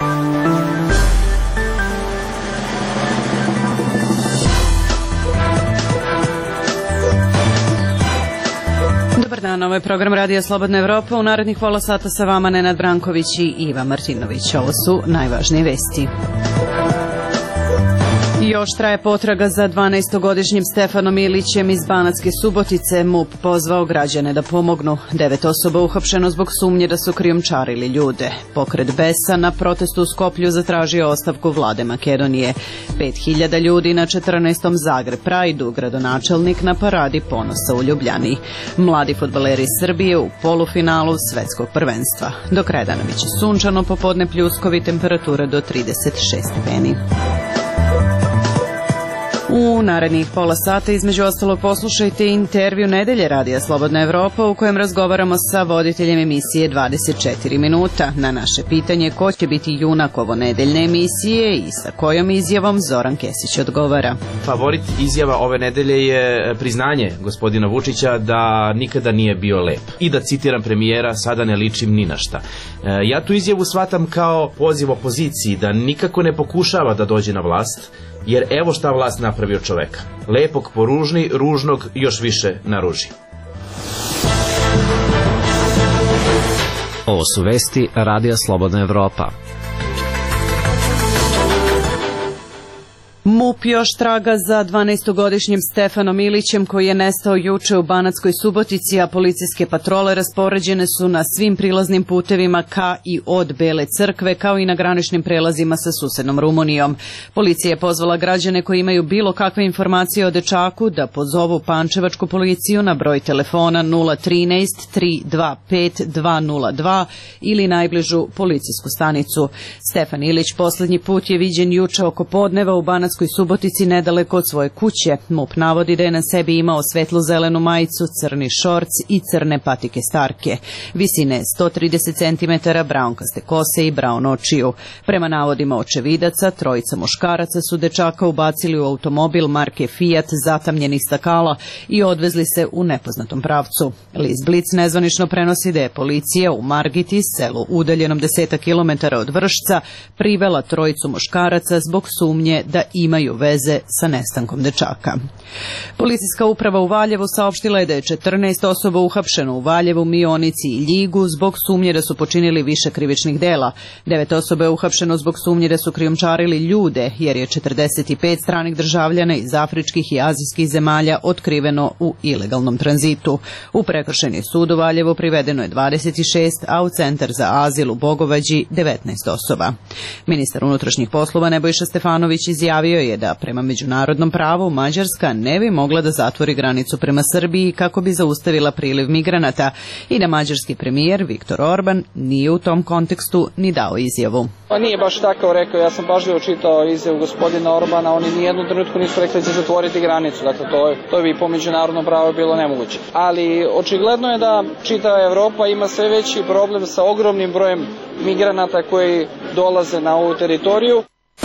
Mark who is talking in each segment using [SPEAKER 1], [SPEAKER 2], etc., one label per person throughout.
[SPEAKER 1] Dobar dan, ovo je program Radija Slobodna Evropa. U narednih pola sata sa vama Nenad Branković i Iva Martinović. Ovo su najvažnije vesti. Još traje potraga za 12-godišnjim Stefanom Ilićem iz Banatske Subotice. MUP pozvao građane da pomognu. 9 osoba uhapšeno zbog sumnje da su krijumčarili ljude. Pokret Besa na protestu u Skoplju zatražio ostavku vlade Makedonije. 5000 ljudi na 14. Zagreb Prajdu, gradonačelnik na paradi ponosa u Ljubljani. Mladi fudbaleri Srbije u polufinalu svetskog prvenstva. Do kraja dana biće sunčano, popodne pljuskovi, temperatura do 36 stepeni. U narednih pola sata između ostalog poslušajte intervju Nedelje Radija Slobodna Evropa u kojem razgovaramo sa voditeljem emisije 24 minuta. Na naše pitanje ko će biti junak ovo nedeljne emisije i sa kojom izjavom Zoran Kesić odgovara.
[SPEAKER 2] Favorit izjava ove nedelje je priznanje gospodina Vučića da nikada nije bio lep. I da citiram premijera, sada ne ličim ni na šta. Ja tu izjavu shvatam kao poziv opoziciji da nikako ne pokušava da dođe na vlast, jer evo šta vlast napravi od čoveka. Lepog poružni, ružnog još više naruži.
[SPEAKER 3] Ovo su vesti Radija Slobodna Evropa.
[SPEAKER 1] MUP još traga za 12-godišnjim Stefanom Ilićem koji je nestao juče u Banatskoj Subotici, a policijske patrole raspoređene su na svim prilaznim putevima ka i od Bele crkve, kao i na graničnim prelazima sa susednom Rumunijom. Policija je pozvala građane koji imaju bilo kakve informacije o dečaku da pozovu pančevačku policiju na broj telefona 013 325 202 ili najbližu policijsku stanicu. Stefan Ilić poslednji put je viđen juče oko podneva u Banatskoj Subotici nedaleko od svoje kuće. MUP navodi da je na sebi imao svetlo-zelenu majicu, crni šorc i crne patike starke. Visine 130 cm, braunkaste kose i braun očiju. Prema navodima očevidaca, trojica muškaraca su dečaka ubacili u automobil marke Fiat zatamnjenih stakala i odvezli se u nepoznatom pravcu. List Blic nezvanično prenosi da je policija u Margiti, selu udaljenom 10 km od Vršca, privela trojicu muškaraca zbog sumnje da imaju veze sa nestankom dečaka. Policijska uprava u Valjevu saopštila je da je 14 osoba uhapšeno u Valjevu, Mionici i Ljigu zbog sumnje da su počinili više krivičnih dela. 9 osoba je uhapšeno zbog sumnje da su krijumčarili ljude, jer je 45 stranih državljana iz afričkih i azijskih zemalja otkriveno u ilegalnom tranzitu. U prekršajni sud u Valjevu privedeno je 26, a u centar za azil u Bogovađi 19 osoba. Ministar unutrašnjih poslova Nebojša Stefanović izjavio je da prema međunarodnom pravu Mađarska ne bi mogla da zatvori granicu prema Srbiji kako bi zaustavila priliv migranata i da mađarski premijer Viktor Orban nije u tom kontekstu ni dao izjavu.
[SPEAKER 4] Pa nije baš tako rekao, ja sam pažljivo čitao izjavu gospodina Orbana, oni nijednu trenutku nisu rekli da će zatvoriti granicu, dakle to bi po međunarodnom pravu bilo nemoguće. Ali očigledno je da čitava Evropa ima sve veći problem sa ogromnim brojem migranata koji dolaze na ovu teritoriju.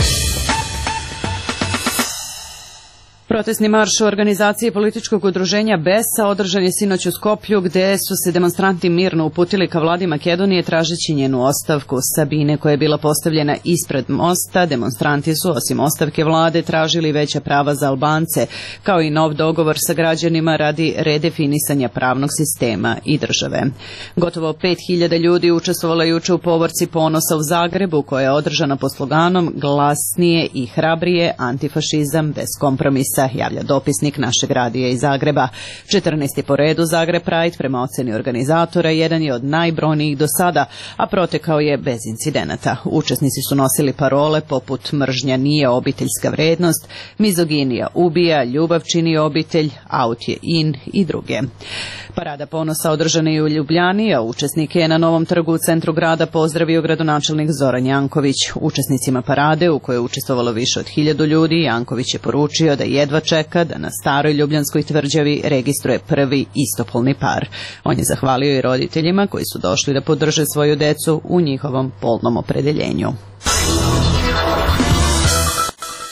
[SPEAKER 1] Protestni marš u organizaciji političkog udruženja Besa održan je sinoć u Skoplju, gde su se demonstranti mirno uputili ka vladi Makedonije tražeći njenu ostavku. Sabine, koja je bila postavljena ispred mosta, demonstranti su osim ostavke vlade tražili veća prava za Albance, kao i nov dogovor sa građanima radi redefinisanja pravnog sistema i države. Gotovo 5000 ljudi učestvovalo juče u povorci ponosa u Zagrebu, koja je održana pod sloganom glasnije i hrabrije, antifašizam bez kompromisa, javlja dopisnik našeg radija iz Zagreba. 14. po redu Zagreb Pride prema oceni organizatora jedan je od najbrojnijih do sada, a protekao je bez incidenata. Učesnici su nosili parole poput mržnja nije obiteljska vrednost, mizoginija ubija, ljubav čini obitelj, out je in i druge. Parada ponosa održana je u Ljubljani, a učesnike je na Novom trgu u centru grada pozdravio gradonačelnik Zoran Janković. Učesnicima parade, u kojoj je učestvovalo više od 1000 ljudi, Janković je poručio da jedva čeka da na staroj Ljubljanskoj tvrđavi registruje prvi istopolni par. On je zahvalio i roditeljima koji su došli da podrže svoju decu u njihovom polnom opredeljenju.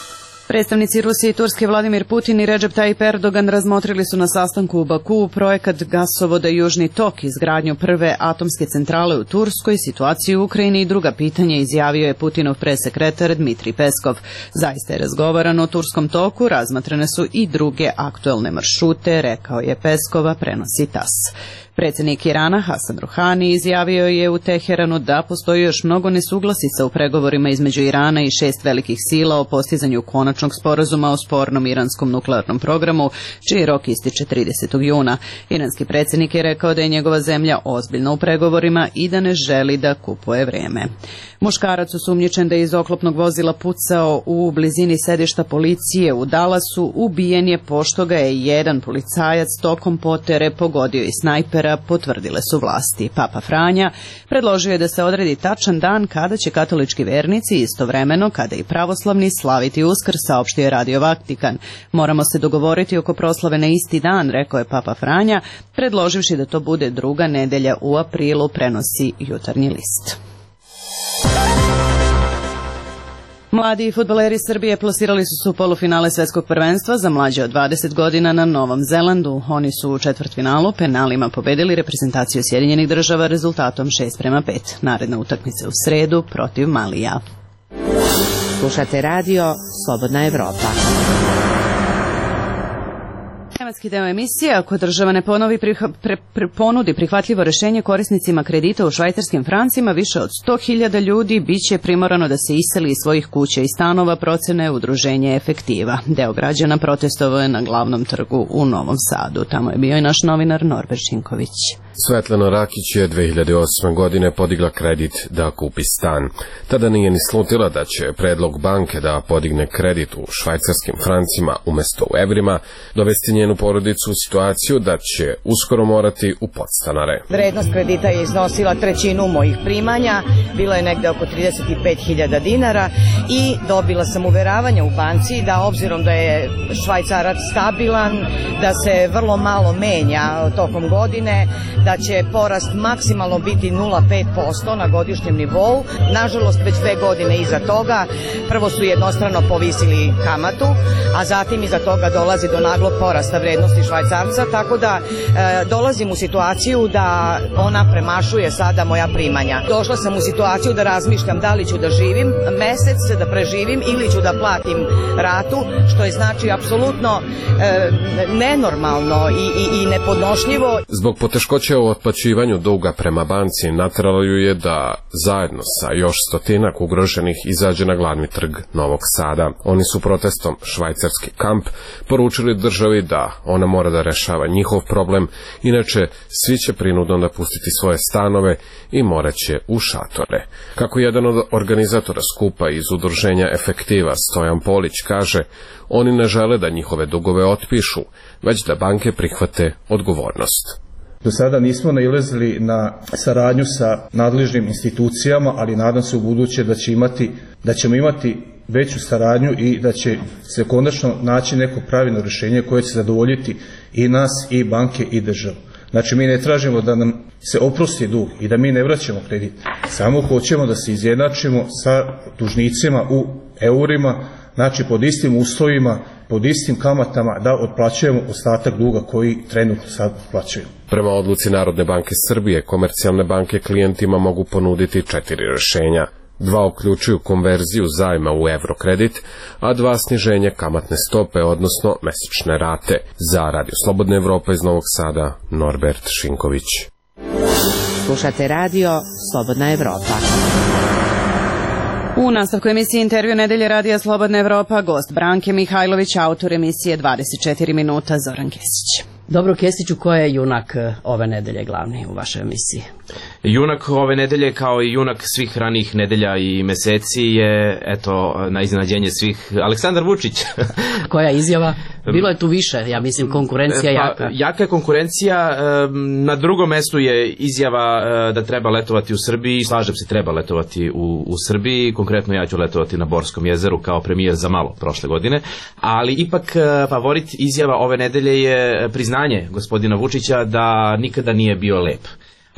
[SPEAKER 1] Predstavnici Rusije i Turske Vladimir Putin i Recep Tayyip Erdogan razmotrili su na sastanku u Bakuu projekat gasovoda Južni tok, izgradnju prve atomske centrale u Turskoj, situaciju u Ukrajini i druga pitanja, izjavio je Putinov presekretar Dmitrij Peskov. Zaista je razgovarano o Turskom toku, razmatrane su i druge aktuelne maršrute, rekao je Peskova, prenosi TASS. Predsjednik Irana Hasan Rohani izjavio je u Teheranu da postoji još mnogo nesuglasica u pregovorima između Irana i 6 velikih sila o postizanju konačnog sporazuma o spornom iranskom nuklearnom programu, čiji rok ističe 30. juna. Iranski predsjednik je rekao da je njegova zemlja ozbiljna u pregovorima i da ne želi da kupuje vreme. Muškarac osumnjičen da je iz oklopnog vozila pucao u blizini sedišta policije u Dallasu ubijen je pošto ga je jedan policajac tokom potere pogodio i snajpera, potvrdile su vlasti. Papa Franja predložio je da se odredi tačan dan kada će katolički vernici istovremeno kada i pravoslavni slaviti Uskrs, saopštio je Radio Vatikan. Moramo se dogovoriti oko proslave na isti dan, rekao je Papa Franja, predloživši da to bude druga nedelja u aprilu, prenosi Jutarnji list. Mladi fudbaleri Srbije plasirali su se u polufinale svetskog prvenstva za mlađe od 20 godina na Novom Zelandu. Oni su u četvrtfinalu penalima pobedili reprezentaciju Sjedinjenih Država rezultatom 6:5. Naredna utakmica u sredu protiv Malija.
[SPEAKER 5] Slušate radio Slobodna Evropa.
[SPEAKER 1] Tematski deo emisije, ako država ne ponudi prihvatljivo rješenje korisnicima kredita u švajcarskim francima, više od 100.000 ljudi biće primorano da se iseli iz svojih kuća i stanova, procene udruženje Efektiva. Deo građana protestovao je na glavnom trgu u Novom Sadu. Tamo je bio i naš novinar Norbert Šinković.
[SPEAKER 6] Svetlana Rakić je 2008. godine podigla kredit da kupi stan. Tada nije ni slutila da će predlog banke da podigne kredit u švajcarskim francima umjesto u evrima dovesti njenu porodicu u situaciju da će uskoro morati u podstanare.
[SPEAKER 7] Vrednost kredita je iznosila trećinu mojih primanja, bilo je negde oko 35.000 dinara i dobila sam uveravanje u banci da obzirom da je švajcarac stabilan, da se vrlo malo menja tokom godine, da će porast maksimalno biti 0,5% na godišnjem nivou. Nažalost, već 2 godine iza toga, prvo su jednostrano povisili kamatu, a zatim iza toga dolazi do naglog porasta vrednosti švajcarca, tako da dolazim u situaciju da ona premašuje sada moja primanja. Došla sam u situaciju da razmišljam da li ću da živim mesec, da preživim ili ću da platim ratu, što je znači apsolutno nenormalno i nepodnošljivo.
[SPEAKER 6] Zbog poteškoća u otplaćivanju duga prema banci nateralo ju je da zajedno sa još stotinak ugroženih izađe na glavni trg Novog Sada. Oni su protestom Švajcarski kamp poručili državi da ona mora da rešava njihov problem, inače svi će prinudno napustiti svoje stanove i morat će u šatore. Kako jedan od organizatora skupa iz udruženja Efektiva, Stojan Polić, kaže, oni ne žele da njihove dugove otpišu, već da banke prihvate odgovornost.
[SPEAKER 8] Do sada nismo nailazili na saradnju sa nadležnim institucijama, ali nadam se u buduće da ćemo imati veću saradnju i da će se konačno naći neko pravilno rješenje koje će zadovoljiti i nas, i banke, i državu. Znači, mi ne tražimo da nam se oprosti dug i da mi ne vraćamo kredit. Samo hoćemo da se izjednačimo sa dužnicima u eurima, znači pod istim uslovima, pod istim kamatama, da otplaćujemo ostatak duga koji trenutno sad otplaćuju.
[SPEAKER 6] Prema odluci Narodne banke Srbije, komercijalne banke klijentima mogu ponuditi 4 rješenja. 2 uključuju konverziju zajma u evrokredit, a 2 sniženje kamatne stope, odnosno mesečne rate. Za Radio Slobodna Evropa iz Novog Sada, Norbert Šinković.
[SPEAKER 5] Slušate radio Slobodna Evropa.
[SPEAKER 1] U nastavku emisije Intervju nedelje Radija Slobodna Evropa, gost Branke Mihajlović, autor emisije 24 minuta, Zoran Kesić.
[SPEAKER 9] Dobro, Kesiću, ko je junak ove nedelje glavni u vašoj emisiji?
[SPEAKER 2] Junak ove nedelje, kao i junak svih ranijih nedelja i meseci, je, eto, na iznenađenje svih, Aleksandar Vučić.
[SPEAKER 9] Koja izjava? Bilo je tu više, ja mislim, konkurencija jaka.
[SPEAKER 2] Jaka je konkurencija, na drugom mestu je izjava da treba letovati u Srbiji, slažem se, treba letovati u Srbiji, konkretno ja ću letovati na Borskom jezeru kao premijer za malo prošle godine, ali ipak favorit izjava ove nedelje je priznanje gospodina Vučića da nikada nije bio lep.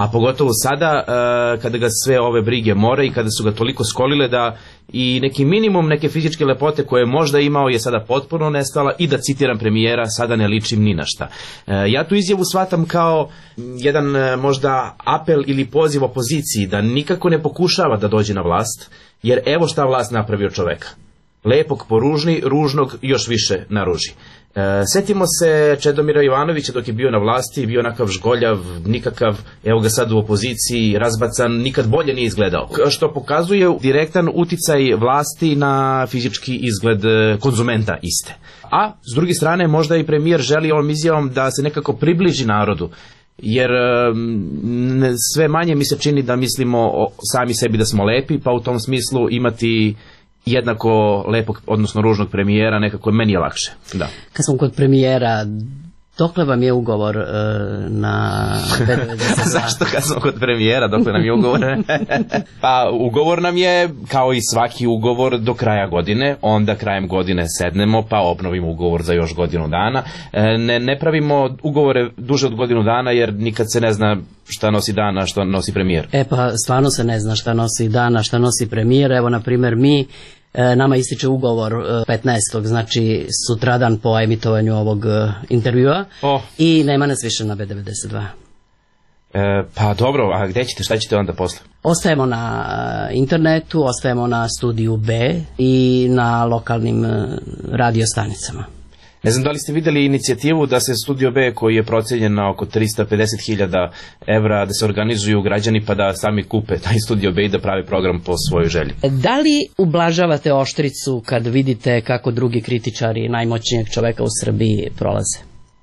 [SPEAKER 2] A pogotovo sada kada ga sve ove brige more i kada su ga toliko skolile da i neki minimum neke fizičke lepote koje je možda imao je sada potpuno nestala i da citiram premijera, sada ne ličim ni na šta. Ja tu izjavu shvatam kao jedan možda apel ili poziv opoziciji da nikako ne pokušava da dođe na vlast, jer evo šta vlast napravi od čoveka. Lepog poružni, ružnog još više naruži. Setimo se Čedomira Jovanovića dok je bio na vlasti, bio onakav žgoljav, nikakav, evo ga sad u opoziciji, razbacan, nikad bolje nije izgledao. Što pokazuje direktan uticaj vlasti na fizički izgled konzumenta iste. A s druge strane možda i premijer želi ovom izjavom da se nekako približi narodu, jer sve manje mi se čini da mislimo sami sebi da smo lepi, pa u tom smislu imati jednako lepog, odnosno ružnog premijera, nekako meni je lakše. Da.
[SPEAKER 9] Kad smo kod premijera, dokle vam je ugovor na B92?
[SPEAKER 2] Zašto kad smo kod premijera, dokle nam je ugovor? Pa ugovor nam je, kao i svaki ugovor, do kraja godine, onda krajem godine sednemo, pa obnovimo ugovor za još godinu dana. Ne pravimo ugovore duže od godinu dana, jer nikad se ne zna šta nosi dana, što nosi premijer.
[SPEAKER 9] Pa stvarno se ne zna šta nosi dana, šta nosi premijer. Evo, na primjer, nama ističe ugovor 15. znači sutradan po emitovanju ovog intervjua i nema nas više na B92.
[SPEAKER 2] Pa dobro, a gde ćete, šta ćete onda posle?
[SPEAKER 9] Ostajemo na internetu, ostajemo na studiju B i na lokalnim radiostanicama.
[SPEAKER 2] Ne znam da li ste vidjeli inicijativu da se Studio B, koji je procenjen na oko 350.000 evra, da se organizuju građani pa da sami kupe taj Studio B i da pravi program po svojoj želji.
[SPEAKER 9] Da li ublažavate oštricu kad vidite kako drugi kritičari najmoćnijeg čoveka u Srbiji prolaze?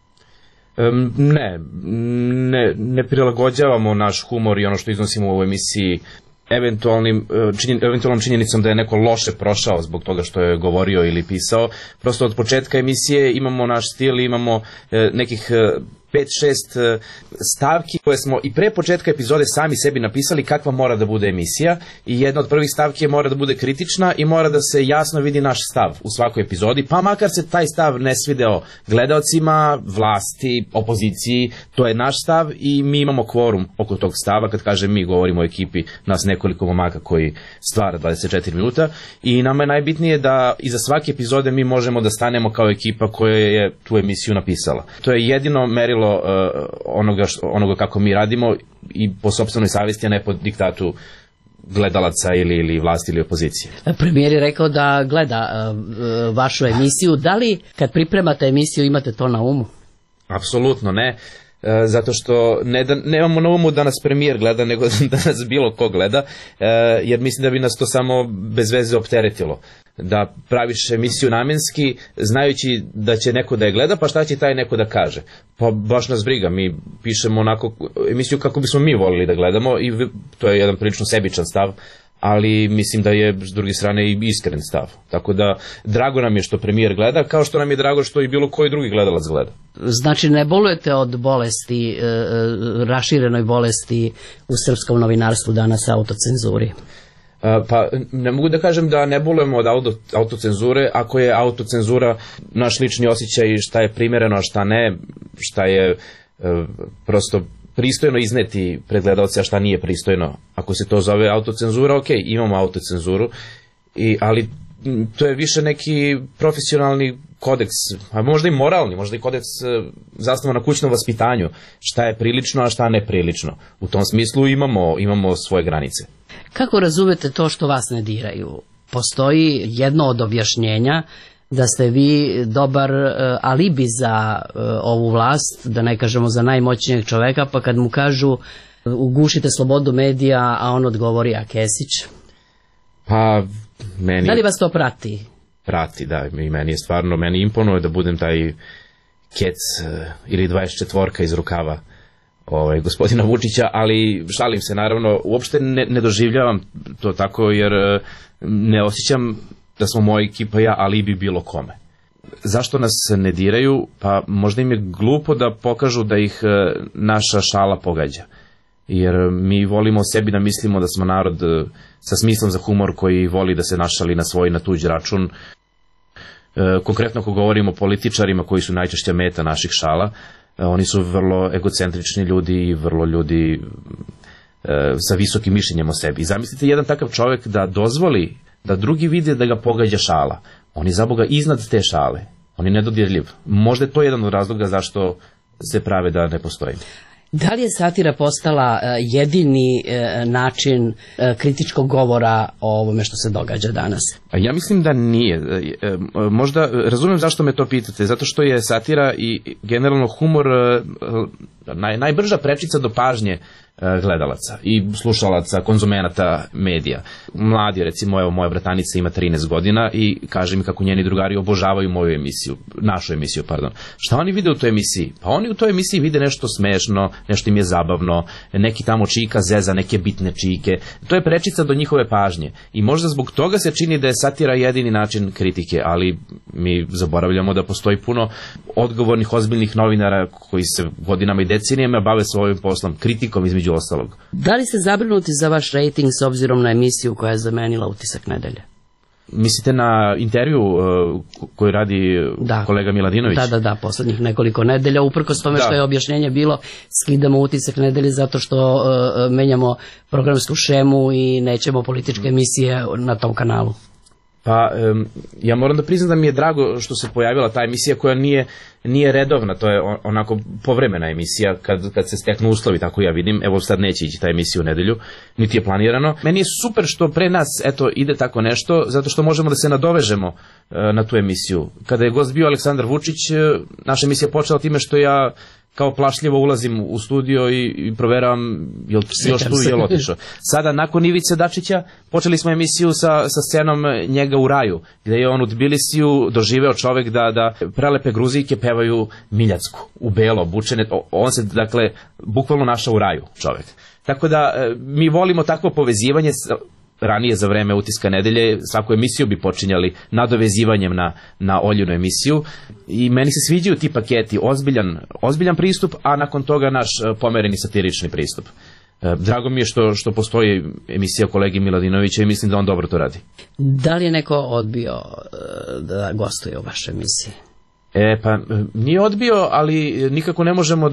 [SPEAKER 2] Ne prilagođavamo naš humor i ono što iznosimo u ovoj emisiji eventualnom činjenicom da je neko loše prošao zbog toga što je govorio ili pisao. Prosto od početka emisije imamo naš stil, imamo nekih 5-6 stavki koje smo i pre početka epizode sami sebi napisali kakva mora da bude emisija, i jedna od prvih stavki je mora da bude kritična i mora da se jasno vidi naš stav u svakoj epizodi, pa makar se taj stav ne svideo gledaocima, vlasti, opoziciji, to je naš stav i mi imamo kvorum oko tog stava. Kad kažem mi, govorimo o ekipi nas nekoliko momaka koji stvara 24 minuta, i nama je najbitnije da iza svake epizode mi možemo da stanemo kao ekipa koja je tu emisiju napisala. To je jedino merilo onoga kako mi radimo i po sopstvenoj savjesti, a ne po diktatu gledalaca ili vlasti ili opozicije.
[SPEAKER 9] Premijer je rekao da gleda vašu emisiju. Da li kad pripremate emisiju imate to na umu?
[SPEAKER 2] Apsolutno ne. Zato što nemamo na umu da nas premijer gleda, nego da nas bilo ko gleda, jer mislim da bi nas to samo bez veze opteretilo. Da praviš emisiju namenski, znajući da će neko da je gleda, pa šta će taj neko da kaže? Pa baš nas briga, mi pišemo onako emisiju kako bismo mi volili da gledamo, i to je jedan prilično sebičan stav, ali mislim da je s druge strane i iskren stav. Tako da drago nam je što premijer gleda, kao što nam je drago što i bilo koji drugi gledalac gleda.
[SPEAKER 9] Znači ne bolujete od bolesti, raširenoj bolesti u srpskom novinarstvu danas, autocenzuri?
[SPEAKER 2] Pa ne mogu da kažem da ne bolujemo od autocenzure, ako je autocenzura naš lični osjećaj šta je primereno, a šta ne, šta je prosto pristojno izneti pred gledalce, a šta nije pristojno. Ako se to zove autocenzura, ok, imamo autocenzuru, ali to je više neki profesionalni kodeks, a možda i moralni, možda i kodeks zasnovan na kućnom vaspitanju, šta je prilično, a šta neprilično. U tom smislu imamo svoje granice.
[SPEAKER 9] Kako razumete to što vas ne diraju? Postoji jedno od objašnjenja da ste vi dobar alibi za ovu vlast, da ne kažemo za najmoćnijeg čoveka, pa kad mu kažu ugušite slobodu medija, a on odgovori a Kesić?
[SPEAKER 2] Pa meni...
[SPEAKER 9] Da li vas to prati?
[SPEAKER 2] Prati, da, i meni imponuje da budem taj kec ili 24 iz rukava gospodina Vučića, ali šalim se, naravno, uopšte ne doživljavam to tako, jer ne osjećam da smo moja ekipa ja alibi bilo kome. Zašto nas ne diraju? Pa možda im je glupo da pokažu da ih naša šala pogađa. Jer mi volimo sebi da mislimo da smo narod sa smislom za humor koji voli da se našali na svoj, na tuđ račun. Konkretno ako govorimo o političarima koji su najčešća meta naših šala, oni su vrlo egocentrični ljudi i vrlo ljudi sa visokim mišljenjem o sebi. I zamislite jedan takav čovjek da dozvoli da drugi vide da ga pogađa šala. On je za Boga iznad te šale. On je nedodirljiv. Možda je to jedan od razloga zašto se prave da ne postoji.
[SPEAKER 9] Da li je satira postala jedini način kritičkog govora o ovome što se događa danas?
[SPEAKER 2] Ja mislim da nije. Možda razumem zašto me to pitate, zato što je satira i generalno humor najbrža prečica do pažnje gledalaca i slušalaca, konzumenata medija. Mladi, recimo, evo moja bratanica ima 13 godina i kaže mi kako njeni drugari obožavaju moju emisiju, našu emisiju, pardon. Šta oni vide u toj emisiji? Pa oni u toj emisiji vide nešto smešno, nešto im je zabavno, neki tamo čika zeza, neke bitne čike. To je prečica do njihove pažnje. I možda zbog toga se čini da je satira jedini način kritike, ali mi zaboravljamo da postoji puno odgovornih, ozbiljnih novinara koji se godinama i decenijama bave svojim poslom, kritikom između ostalog.
[SPEAKER 9] Da li ste zabrinuti za vaš rating s obzirom na emisiju koja je zamenila Utisak nedelje?
[SPEAKER 2] Mislite na intervju koji radi kolega Miladinović?
[SPEAKER 9] Da, poslednjih nekoliko nedelja, uprkos tome što je objašnjenje bilo, skidamo Utisak nedelje zato što menjamo programsku šemu i nećemo političke emisije na tom kanalu.
[SPEAKER 2] Pa ja moram da priznam da mi je drago što se pojavila ta emisija koja nije redovna, to je onako povremena emisija kad se steknu uslovi, tako ja vidim. Evo sad neće ići ta emisija u nedelju, niti je planirano. Meni je super što pre nas ide tako nešto, zato što možemo da se nadovežemo na tu emisiju. Kada je gost bio Aleksandar Vučić, naša emisija počela time što ja kao plašljivo ulazim u studio i proveravam jel još tu je otišao. Sada nakon Ivice Dačića počeli smo emisiju sa scenom njega u raju, gde je on u Tbilisiju doživeo čovek da prelepe Gruzijke pevaju Miljacku u belo obučene. On se dakle bukvalno našao u raju čovek. Tako da mi volimo takvo povezivanje. Ranije za vreme Utiska nedelje svaku emisiju bi počinjali nadovezivanjem na Oljinu emisiju i meni se sviđaju ti paketi, ozbiljan pristup, a nakon toga naš pomereni satirični pristup. Drago mi je što postoji emisija kolege Miladinovića i mislim da on dobro to radi.
[SPEAKER 9] Da li je neko odbio da gostuje u vašoj emisiji?
[SPEAKER 2] Pa nije odbio, ali nikako ne možemo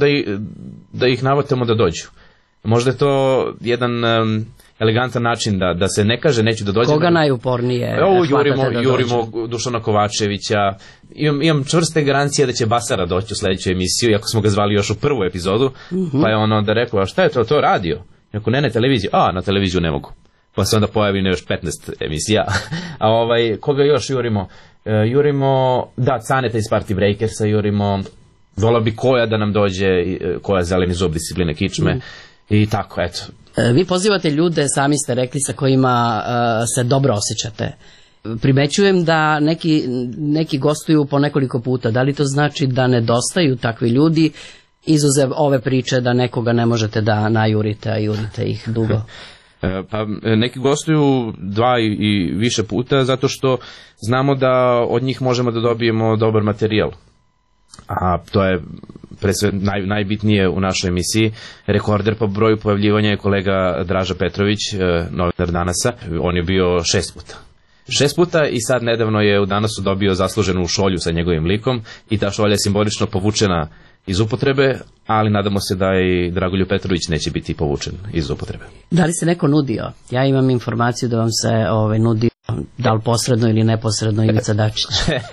[SPEAKER 2] da ih navatamo da dođu. Možda je to jedan elegantan način da se ne kaže neću da dođem.
[SPEAKER 9] Koga najupornije hvatate da dođe?
[SPEAKER 2] Jurimo Dušana Kovačevića. Imam čvrste garancije da će Basara doći u sledeću emisiju, iako smo ga zvali još u prvu epizodu. Pa je on onda rekao, a šta je to radio? Rekao, ne, televiziju. Na televiziju ne mogu. Pa se onda pojavi još 15 emisija. A koga još jurimo? Caneta iz Party Breakersa jurimo. Volao bi Koja da nam dođe, Koja zeleni zub discipline kičme. I tako, eto.
[SPEAKER 9] Vi pozivate ljude, sami ste rekli, sa kojima se dobro osjećate. Primećujem da neki gostuju po nekoliko puta. Da li to znači da nedostaju takvi ljudi, izuzev ove priče da nekoga ne možete da najurite, a jurite ih dugo?
[SPEAKER 2] Pa neki gostuju 2 i više puta zato što znamo da od njih možemo da dobijemo dobar materijal. A to je najbitnije u našoj emisiji. Rekorder po broju pojavljivanja je kolega Draža Petrović, novinar Danasa. On je bio 6 puta. 6 puta i sad nedavno je u Danasu dobio zasluženu šolju sa njegovim likom i ta šolja je simbolično povučena iz upotrebe, ali nadamo se da i Dragoljub Petrović neće biti povučen iz upotrebe.
[SPEAKER 9] Da li se neko nudio? Ja imam informaciju da vam se nudio, da li posredno ili neposredno, Ivica Dačić.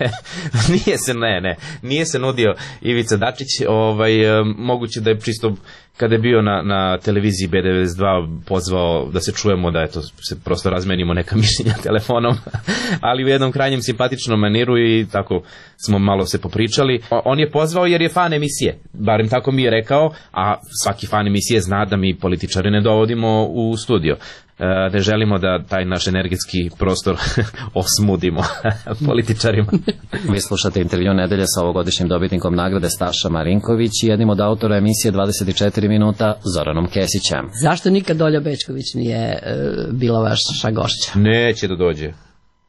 [SPEAKER 2] Nije se nudio Ivica Dačić. Moguće da je čisto kada je bio na televiziji B92 pozvao da se čujemo, da se prosto razmenimo neka mišljenja telefonom, ali u jednom krajnjem simpatičnom maniru i tako smo malo se popričali. On je pozvao jer je fan emisije, barem tako mi je rekao, a svaki fan emisije zna da mi političare ne dovodimo u studio. Ne želimo da taj naš energetski prostor osmudimo političarima.
[SPEAKER 3] Vi slušate intervju nedelje sa ovogodišnjim dobitnikom nagrade Staša Marinković i jednim od autora emisije 24 minuta Zoranom Kesićem.
[SPEAKER 9] Zašto nikad Olja Bećković nije bila vaša gošća?
[SPEAKER 2] Neće da dođe.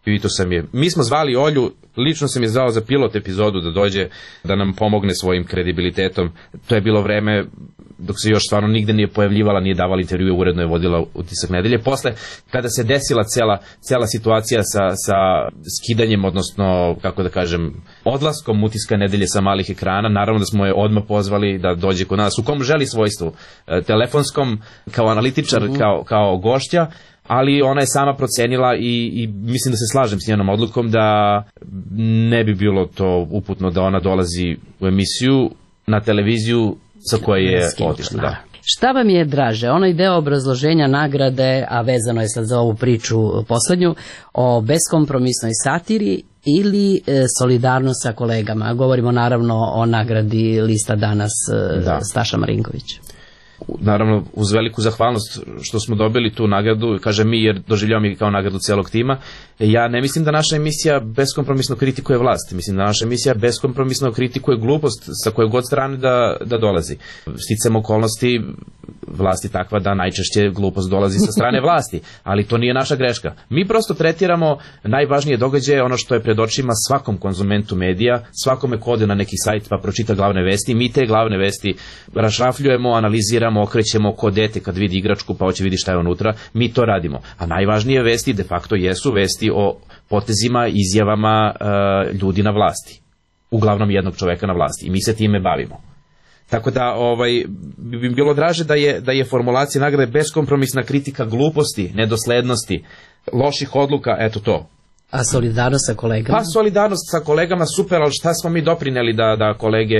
[SPEAKER 2] pitao sam je. Mi smo zvali Olju, lično sam je zvao za pilot epizodu da dođe, da nam pomogne svojim kredibilitetom. To je bilo vreme dok se još stvarno nigde nije pojavljivala, nije davala intervjue, uredno je vodila Utisak nedelje. Posle, kada se desila cela situacija sa skidanjem, odnosno, kako da kažem, odlaskom Utiska nedelje sa malih ekrana, naravno da smo je odmah pozvali da dođe kod nas, u kom želi svojstvu, telefonskom, kao analitičar, kao gošća, ali ona je sama procenila i mislim da se slažem s njenom odlukom da ne bi bilo to uputno da ona dolazi u emisiju na televiziju sa koje je otišla. Da.
[SPEAKER 9] Šta vam je draže, onaj deo obrazloženja nagrade, a vezano je sad za ovu priču poslednju, o beskompromisnoj satiri ili solidarnost sa kolegama? Govorimo naravno o nagradi Lista danas Staša Marinković.
[SPEAKER 2] Naravno, uz veliku zahvalnost što smo dobili tu nagradu, kažem mi jer doživljavam i kao nagradu celog tima, ja ne mislim da naša emisija beskompromisno kritikuje vlast, mislim da naša emisija beskompromisno kritikuje glupost sa koje god strane da dolazi. Sticam okolnosti, vlast je takva da najčešće glupost dolazi sa strane vlasti, ali to nije naša greška. Mi prosto tretiramo najvažnije događaje, ono što je pred očima svakom konzumentu medija, svakome ko ode na neki sajt pa pročita glavne vesti, mi te glavne vesti rašrafljujemo, analiziramo, okrećemo ko dete kad vidi igračku pa hoće vidi šta je unutra, mi to radimo. A najvažnije vesti de facto jesu vesti o potezima, izjavama ljudi na vlasti. Uglavnom jednog čoveka na vlasti. I mi se time bavimo. Tako da bi bilo draže da je formulacija nagrade beskompromisna kritika gluposti, nedoslednosti, loših odluka, eto to.
[SPEAKER 9] A solidarnost sa kolegama?
[SPEAKER 2] Pa solidarnost sa kolegama super, ali šta smo mi doprineli da kolege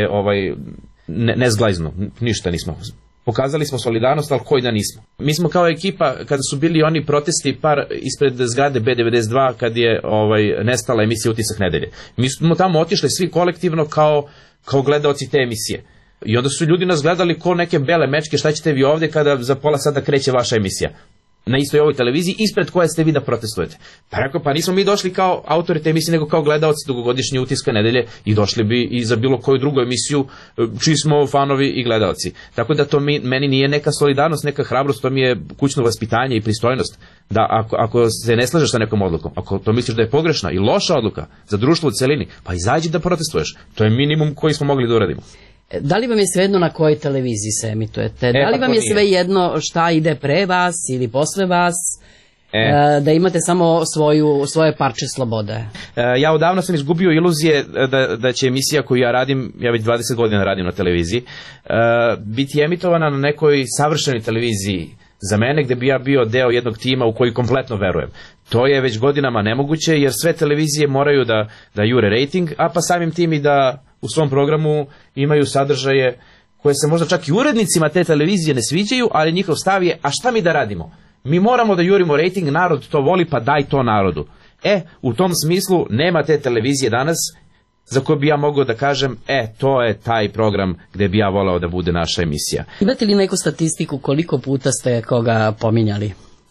[SPEAKER 2] ne zglajznu? Ništa nismo. Pokazali smo solidarnost, ali koji da nismo. Mi smo kao ekipa, kada su bili oni protesti ispred zgrade B92, kad je nestala emisija Utisak nedelje. Mi smo tamo otišli svi kolektivno kao gledaoci te emisije. I onda su ljudi nas gledali ko neke bele mečke, šta ćete vi ovdje kada za pola sata kreće vaša emisija. Na istoj ovoj televiziji, ispred koje ste vi da protestujete. Pa rekao, pa nismo mi došli kao autori te emisije, nego kao gledaoci dugogodišnje Utiska nedelje i došli bi i za bilo koju drugu emisiju čiji smo fanovi i gledaoci. Tako da to meni nije neka solidarnost, neka hrabrost, to mi je kućno vaspitanje i pristojnost. Da ako se ne slažeš sa nekom odlukom, ako to misliš da je pogrešna i loša odluka za društvo u celini, pa izađi da protestuješ. To je minimum koji smo mogli da uradimo.
[SPEAKER 9] Da li vam je svejedno na kojoj televiziji se emitujete? Da li vam je svejedno šta ide pre vas ili posle vas? Da imate samo svoje parče slobode?
[SPEAKER 2] Ja odavno sam izgubio iluzije da će emisija koju ja radim, ja već 20 godina radim na televiziji, biti emitovana na nekoj savršenoj televiziji za mene, gde bi ja bio deo jednog tima u koji kompletno verujem. To je već godinama nemoguće, jer sve televizije moraju da jure rating, a pa samim tim i da u svom programu imaju sadržaje koje se možda čak i urednicima te televizije ne sviđaju, ali njihov stav je, a šta mi da radimo? Mi moramo da jurimo rating, narod to voli, pa daj to narodu. U tom smislu nema te televizije danas za koju bi ja mogao da kažem, to je taj program gde bi ja volao da bude naša emisija.
[SPEAKER 9] Imate li neku statistiku koliko puta ste koga pominjali?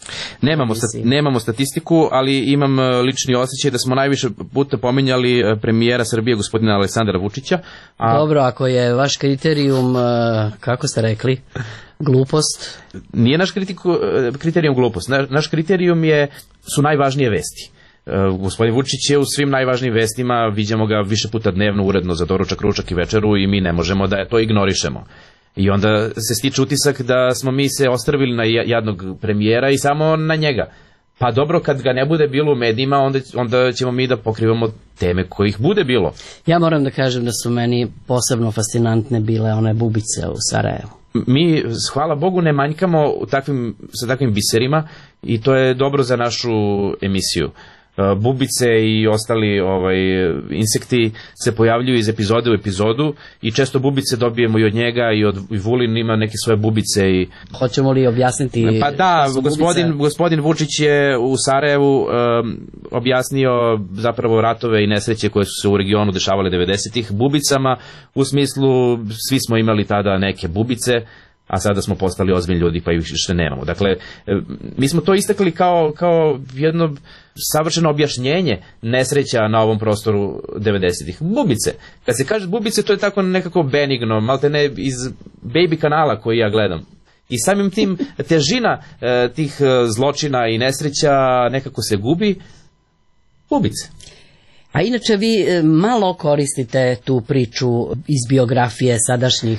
[SPEAKER 2] Nemamo statistiku, ali imam lični osjećaj da smo najviše puta pominjali premijera Srbije, gospodina Aleksandra Vučića.
[SPEAKER 9] Dobro, ako je vaš kriterijum, kako ste rekli, glupost?
[SPEAKER 2] Nije naš kriterijum glupost. Naš kriterijum su najvažnije vesti. Gospodin Vučić je u svim najvažnijim vestima, viđamo ga više puta dnevno, uredno za doručak, ručak i večeru i mi ne možemo da to ignorišemo. I onda se stiče utisak da smo mi se ostrvili na jadnog premijera i samo na njega. Pa dobro, kad ga ne bude bilo u medijima, onda ćemo mi da pokrivamo teme kojih bude bilo.
[SPEAKER 9] Ja moram da kažem da su meni posebno fascinantne bile one bubice u Sarajevu.
[SPEAKER 2] Mi, hvala Bogu, ne manjkamo sa takvim biserima i to je dobro za našu emisiju. Bubice i ostali insekti se pojavljuju iz epizode u epizodu i često bubice dobijemo i od njega i Vulin ima neke svoje bubice.
[SPEAKER 9] Hoćemo li objasniti?
[SPEAKER 2] Pa da, gospodin Vučić je u Sarajevu objasnio zapravo ratove i nesreće koje su se u regionu dešavale 90-ih bubicama, u smislu svi smo imali tada neke bubice, a sada smo postali ozbiljni ljudi pa ih više nemamo. Dakle, mi smo to istakli kao jedno savršeno objašnjenje nesreća na ovom prostoru 90-ih. Bubice. Kad se kaže bubice, to je tako nekako benigno, malte ne iz baby kanala koji ja gledam. I samim tim težina tih zločina i nesreća nekako se gubi, Ubice.
[SPEAKER 9] A inače vi malo koristite tu priču iz biografije sadašnjih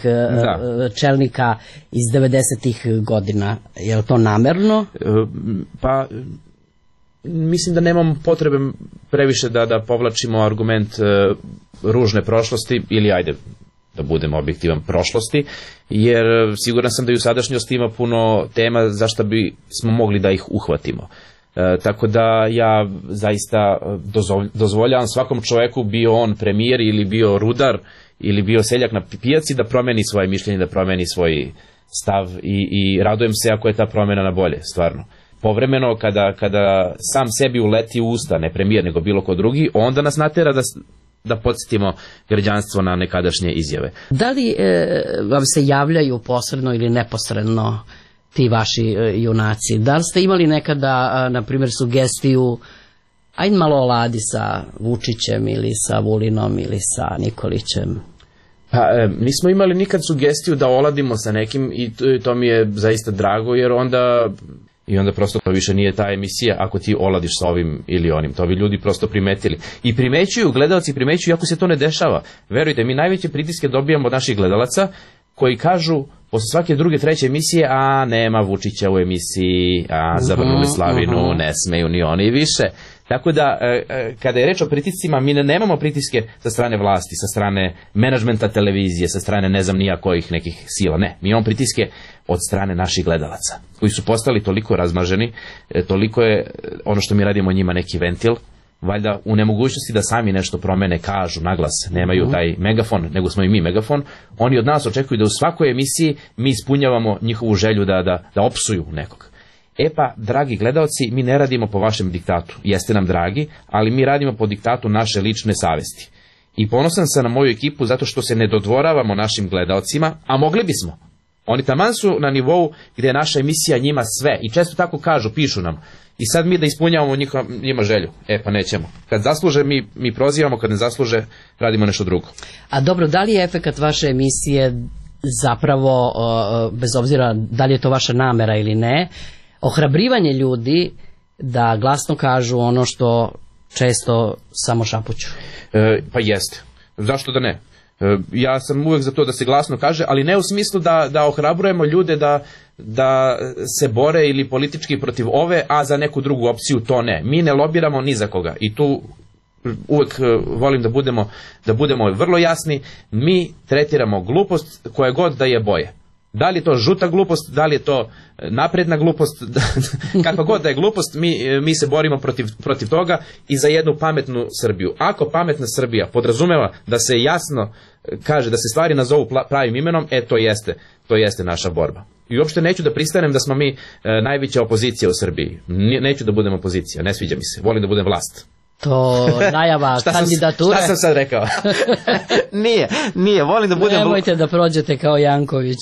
[SPEAKER 9] čelnika iz 90-ih godina. Je li to namerno?
[SPEAKER 2] Pa mislim da nemam potrebe previše da povlačimo argument ružne prošlosti ili ajde da budemo objektivan prošlosti, jer siguran sam da i u sadašnjosti ima puno tema zašto bi smo mogli da ih uhvatimo. Tako da ja zaista dozvoljavam svakom čoveku, bio on premijer ili bio rudar ili bio seljak na pijaci, da promeni svoje mišljenje, da promeni svoj stav i radujem se ako je ta promjena na bolje, stvarno. Povremeno kada sam sebi uleti u usta, ne premijer nego bilo ko drugi, onda nas natera da podsjetimo građanstvo na nekadašnje izjave.
[SPEAKER 9] Da li vam se javljaju posredno ili neposredno ti vaši junaci? Da li ste imali nekada, na primjer, sugestiju ajde malo oladi sa Vučićem ili sa Vulinom ili sa Nikolićem?
[SPEAKER 2] Pa, nismo imali nikad sugestiju da oladimo sa nekim i to mi je zaista drago, jer onda prosto to više nije ta emisija ako ti oladiš sa ovim ili onim. To bi ljudi prosto primetili. I primećuju, gledalci primećuju, iako se to ne dešava. Verujte, mi najveće pritiske dobijamo od naših gledalaca koji kažu posle svake druge, treće emisije, a nema Vučića u emisiji, a zavrnuli slavinu, ne smeju ni oni više. Tako da, kada je reč o pritiscima, mi nemamo pritiske sa strane vlasti, sa strane menadžmenta televizije, sa strane ne znam nija kojih nekih sila. Ne, mi imamo pritiske od strane naših gledalaca, koji su postali toliko razmaženi, toliko je ono što mi radimo njima neki ventil, valjda u nemogućnosti da sami nešto promene, kažu naglas, nemaju taj megafon, nego smo i mi megafon. Oni od nas očekuju da u svakoj emisiji mi ispunjavamo njihovu želju da opsuju nekog. E pa, dragi gledaoci, mi ne radimo po vašem diktatu, jeste nam dragi, ali mi radimo po diktatu naše lične savesti. I ponosan sam na moju ekipu zato što se ne dodvoravamo našim gledaocima, a mogli bismo. Oni taman su na nivou gdje je naša emisija njima sve i često tako kažu, pišu nam. I sad mi da ispunjavamo njima želju. E pa nećemo. Kad zasluže mi prozivamo, kad ne zasluže radimo nešto drugo.
[SPEAKER 9] A dobro, da li je efekat vaše emisije zapravo, bez obzira da li je to vaša namera ili ne, ohrabrivanje ljudi da glasno kažu ono što često samo šapuću?
[SPEAKER 2] Pa jeste. Zašto da ne? Ja sam uvek za to da se glasno kaže, ali ne u smislu da ohrabrujemo ljude da se bore ili politički protiv ove, a za neku drugu opciju to ne. Mi ne lobiramo ni za koga i tu uvek volim da budemo vrlo jasni. Mi tretiramo glupost koje god da je boje. Da li je to žuta glupost, da li je to napredna glupost, kakva god da je glupost, mi se borimo protiv toga i za jednu pametnu Srbiju. Ako pametna Srbija podrazumeva da se jasno kaže da se stvari nazovu pravim imenom, to jeste naša borba. I uopšte neću da pristanem da smo mi najveća opozicija u Srbiji. Neću da budem opozicija, ne sviđa mi se, volim da budem vlast.
[SPEAKER 9] To najava kandidature.
[SPEAKER 2] Šta sam sad rekao? Nije, volim da budem...
[SPEAKER 9] Nemojte da prođete kao Janković.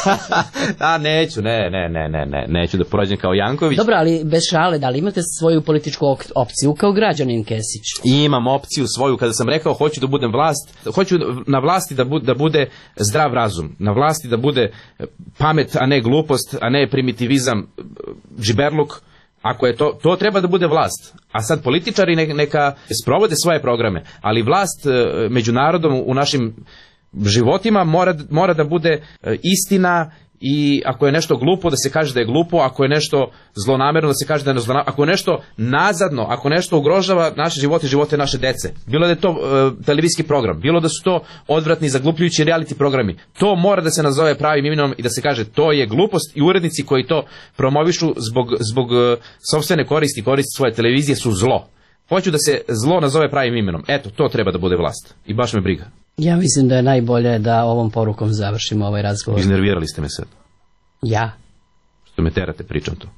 [SPEAKER 2] Neću da prođem kao Janković.
[SPEAKER 9] Dobro, ali bez šale, da li imate svoju političku opciju kao građanin Kesić?
[SPEAKER 2] Imam opciju svoju, kada sam rekao hoću da budem vlast, hoću na vlasti da bude zdrav razum, na vlasti da bude pamet, a ne glupost, a ne primitivizam, džiberluk. Ako je to treba da bude vlast. A sad političari neka sprovode svoje programe, ali vlast među narodom u našim životima mora da bude istina i ako je nešto glupo da se kaže da je glupo, ako je nešto zlonamerno da se kaže da je zlonamerno, ako je nešto nazadno, ako nešto ugrožava naše živote, živote naše dece, bilo da je to televizijski program, bilo da su to odvratni, zaglupljujući reality programi, to mora da se nazove pravim imenom i da se kaže to je glupost i urednici koji to promovišu zbog sopstvene koristi svoje televizije su zlo. Hoću da se zlo nazove pravim imenom. Eto, to treba da bude vlast. I baš me briga.
[SPEAKER 9] Ja mislim da je najbolje da ovom porukom završimo ovaj razgovor.
[SPEAKER 2] Iznervirali ste me sad.
[SPEAKER 9] Ja?
[SPEAKER 2] Što me terate, pričam to.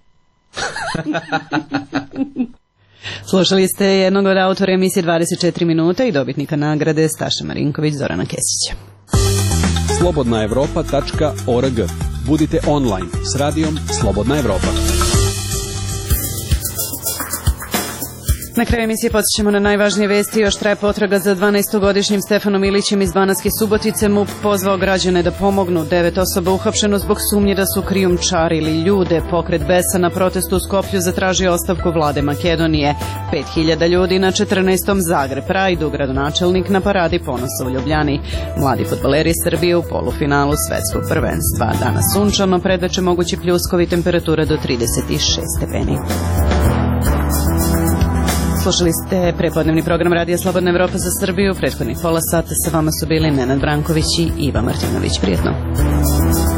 [SPEAKER 1] Slušali ste jednog od autora emisije 24 minuta i dobitnika nagrade Staša Marinković, Zorana Kesića.
[SPEAKER 10] slobodnaevropa.org. Budite online s radijom Slobodna Evropa.
[SPEAKER 1] Na kraju emisije podsjećamo na najvažnije vesti. Još traje potraga za 12-godišnjim Stefanom Ilićem iz Banatske Subotice. MUP pozvao građane da pomognu. 9 osoba uhapšeno zbog sumnje da su krijumčarili ljude. Pokret Besa na protestu u Skoplju zatražio ostavku vlade Makedonije. 5000 ljudi na 14. Zagreb Prajdu. Gradonačelnik na paradi ponosa u Ljubljani. Mladi fudbaleri Srbije u polufinalu svetskog prvenstva. Danas sunčano, predveče mogući pljuskovi, temperatura do 36 stepeni. Slušali ste prepodnevni program Radija Slobodna Evropa za Srbiju. Prethodnih pola sata sa vama su bili Nenad Branković i Iva Martinović. Prijetno.